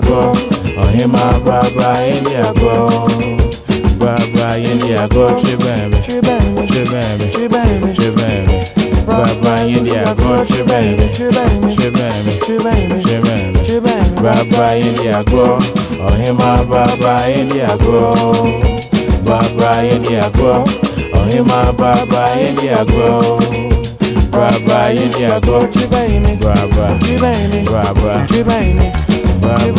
Ago, Ohima Baba India go, Baba India go, Chibame, Chibame, Chibame, Chibame, Chibame, Baba India go, Chibame, Chibame, Chibame, Chibame, Chibame, Chibame, Baba India go, Ohima Baba India go, Baba India go, Ohima Baba India go, Baba India go, Chibame, Baba, Chibame, Baba, Chibame, Baba.